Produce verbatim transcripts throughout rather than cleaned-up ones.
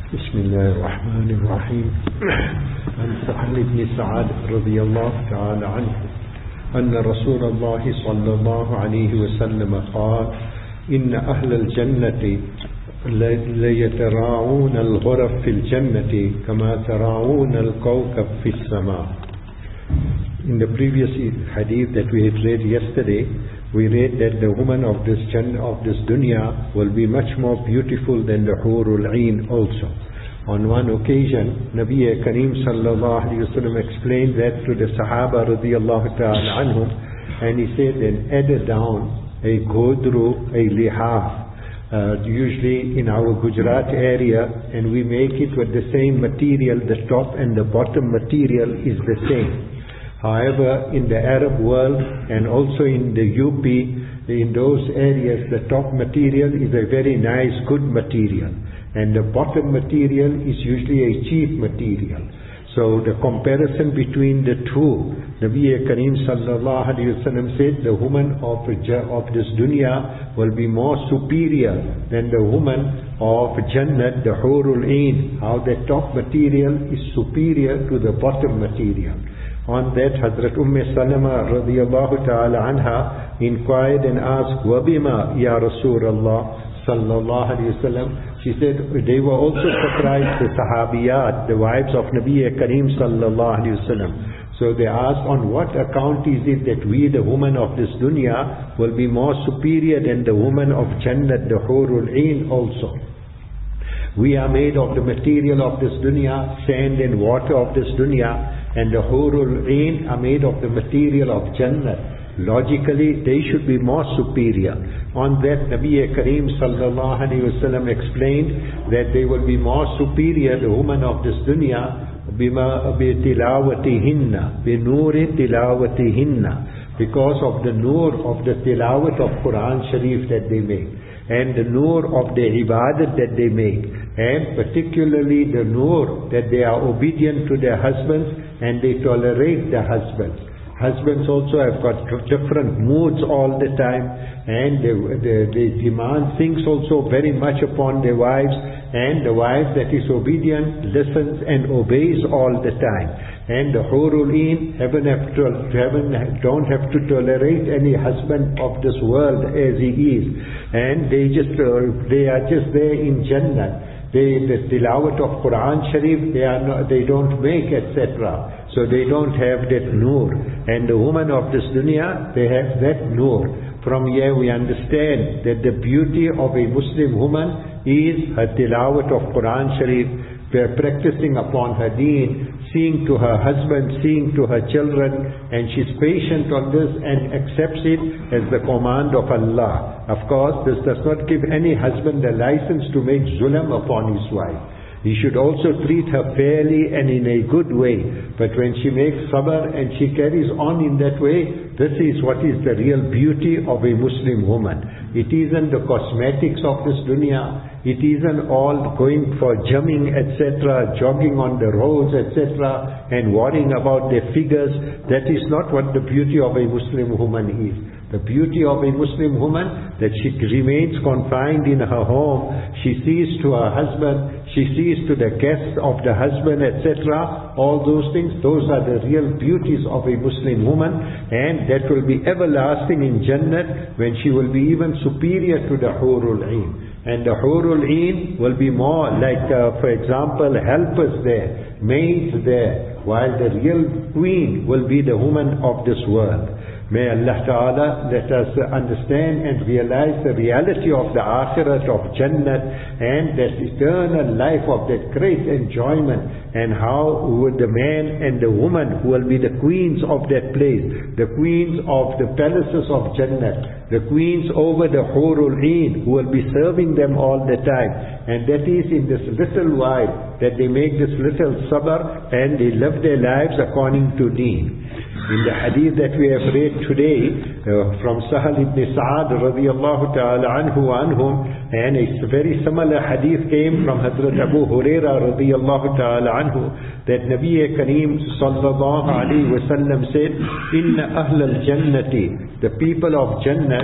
بسم الله الرحمن الرحيم. عن سهل بن سعد رضي الله تعالى عنه أن رسول الله صلى الله عليه وسلم قال: إن أهل الجنة ليتراعون الغرف في الجنة كما تراعون الكوكب في السماء. In the previous hadith that we had read yesterday, we read that the woman of this Jannah, of this dunya, will be much more beautiful than the Hurul Ain also. On one occasion, Nabi Kareem sallallahu alayhi wa sallam explained that to the Sahaba radiyallahu ta'ala anhum, and he said, then add down a godru, a lihaf, uh, usually in our Gujarat area, and we make it with the same material, the top and the bottom material is the same. However, in the Arab world and also in the U P, in those areas, the top material is a very nice, good material, and the bottom material is usually a cheap material. So the comparison between the two, Nabi Kareem sallallahu alayhi wa sallam said, the woman of, of this dunya will be more superior than the woman of Jannat, the Hurul Ain, how the top material is superior to the bottom material. On that, Hazrat Umm Salama radiyallahu ta'ala anha inquired and asked, Wabima ya Rasulullah sallallahu alayhi wa sallam. She said they were also surprised, the Sahabiyat, the wives of Nabi Kareem sallallahu alayhi wa sallam. So they asked, on what account is it that we, the woman of this dunya, will be more superior than the woman of Jannat, the Hurul Ain also? We are made of the material of this dunya, sand and water of this dunya, and the Hurul Ain are made of the material of Jannah. Logically, they should be more superior. On that, Nabi Kareem sallallahu alayhi wa sallam explained that they will be more superior, the woman of this dunya, bima bitilawatihinna, binuri tilawatihinna, because of the nur of the tilawat of Quran Sharif that they make, and the nur of the ibadat that they make, and particularly the nur that they are obedient to their husbands and they tolerate their husbands. Husbands also have got different moods all the time, and they, they, they demand things also very much upon their wives, and the wife that is obedient listens and obeys all the time. And the Hurul Ain haven't have to, haven't, don't have to tolerate any husband of this world as he is, and they just uh, they are just there in Jannah. They, the tilawat of Quran Sharif, they are not, they don't make, et cetera. So they don't have that nur. And the woman of this dunya, they have that nur. From here we understand that the beauty of a Muslim woman is her tilawat of Quran Sharif, practicing upon her deen, seeing to her husband, seeing to her children, and she's patient on this and accepts it as the command of Allah. Of course, this does not give any husband a license to make zulm upon his wife. He should also treat her fairly and in a good way. But when she makes sabr and she carries on in that way, this is what is the real beauty of a Muslim woman. It isn't the cosmetics of this dunya. It isn't all going for jamming, et cetera, jogging on the roads, et cetera, and worrying about their figures. That is not what the beauty of a Muslim woman is. The beauty of a Muslim woman, that she remains confined in her home, she sees to her husband, she sees to the guests of the husband, et cetera. All those things, those are the real beauties of a Muslim woman, and that will be everlasting in Jannat, when she will be even superior to the Hurul Ain. And the Hurul Ain will be more like, uh, for example, helpers there, maids there, while the real queen will be the woman of this world. May Allah Ta'ala let us understand and realize the reality of the Akhirat of Jannat, and that eternal life of that great enjoyment, and how would the man and the woman who will be the queens of that place, the queens of the palaces of Jannat, the queens over the Hurul Ain, who will be serving them all the time. And that is in this little while that they make this little sabr and they live their lives according to deen. In the hadith that we have read today uh, from Sahal ibn Sa'ad radiyallahu ta'ala anhu anhum, and a very similar hadith came from Hazrat Abu Huraira radiyallahu ta'ala anhu, that Nabi Kareem sallallahu alayhi wa sallam said, Inna ahl al-jannati, the people of Jannat,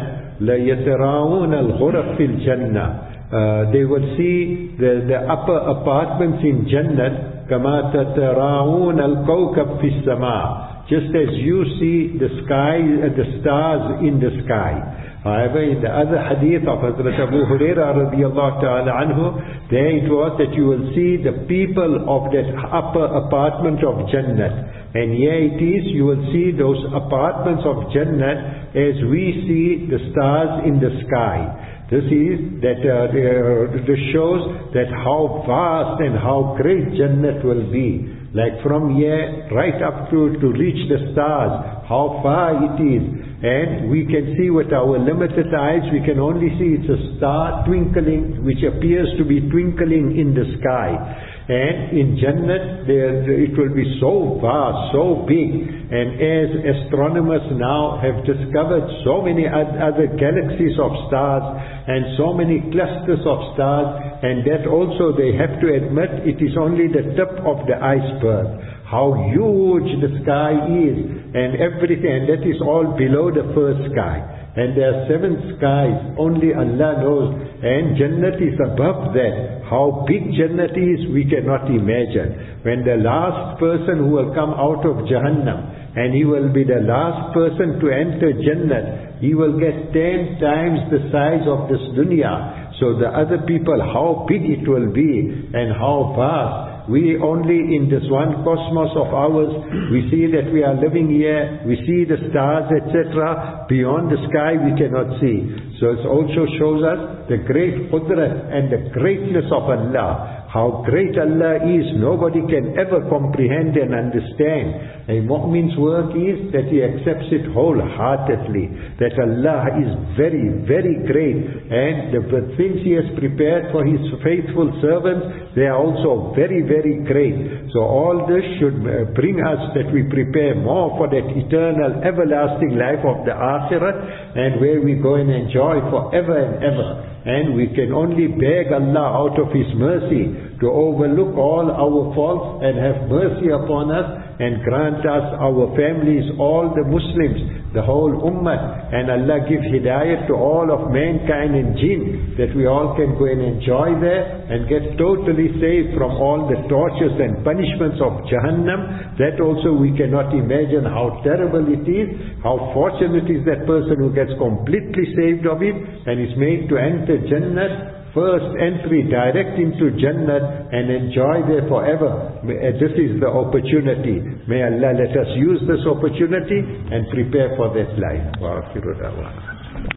لَيَتَرَاوُونَ الْغُرَفِ فِي الْجَنَّةِ. They will see the, the upper apartments in Jannat, كَمَا تَتَرَاوُونَ الْكَوْكَبِ فِي السَّمَاءِ. Just as you see the sky, uh, the stars in the sky. However, in the other hadith of Hazrat Abu Hurairah radiallahu ta'ala anhu, there it was that you will see the people of that upper apartment of Jannat. And here it is, you will see those apartments of Jannat as we see the stars in the sky. This is that uh, this shows that how vast and how great Jannat will be. Like from here right up to, to reach the stars, how far it is. And we can see with our limited eyes, we can only see it's a star twinkling, which appears to be twinkling in the sky. And in Jannat, there, it will be so vast, so big. And as astronomers now have discovered so many other galaxies of stars and so many clusters of stars, and that also they have to admit it is only the tip of the iceberg. How huge the sky is and everything, and that is all below the first sky. And there are seven skies, only Allah knows, and Jannat is above that. How big Jannat is, we cannot imagine. When the last person who will come out of Jahannam, and he will be the last person to enter Jannat, he will get ten times the size of this dunya. So the other people, how big it will be, and how vast. We only in this one cosmos of ours, we see that we are living here, we see the stars, et cetera. Beyond the sky we cannot see. So it also shows us the great qudrat and the greatness of Allah. How great Allah is, nobody can ever comprehend and understand. A mu'min's work is that he accepts it wholeheartedly, that Allah is very, very great, and the, the things He has prepared for His faithful servants, they are also very, very great. So all this should bring us that we prepare more for that eternal, everlasting life of the Akhirat, and where we go and enjoy forever and ever. And we can only beg Allah out of His mercy to overlook all our faults and have mercy upon us and grant us, our families, all the Muslims, the whole ummah, and Allah give hidayat to all of mankind and jinn, that we all can go and enjoy there and get totally saved from all the tortures and punishments of Jahannam. That also we cannot imagine how terrible it is, how fortunate is that person who gets completely saved of it and is made to enter Jannat, first entry direct into Jannat, and enjoy there forever. This is the opportunity. May Allah let us use this opportunity and prepare for that life. Wa akhiru da'wana.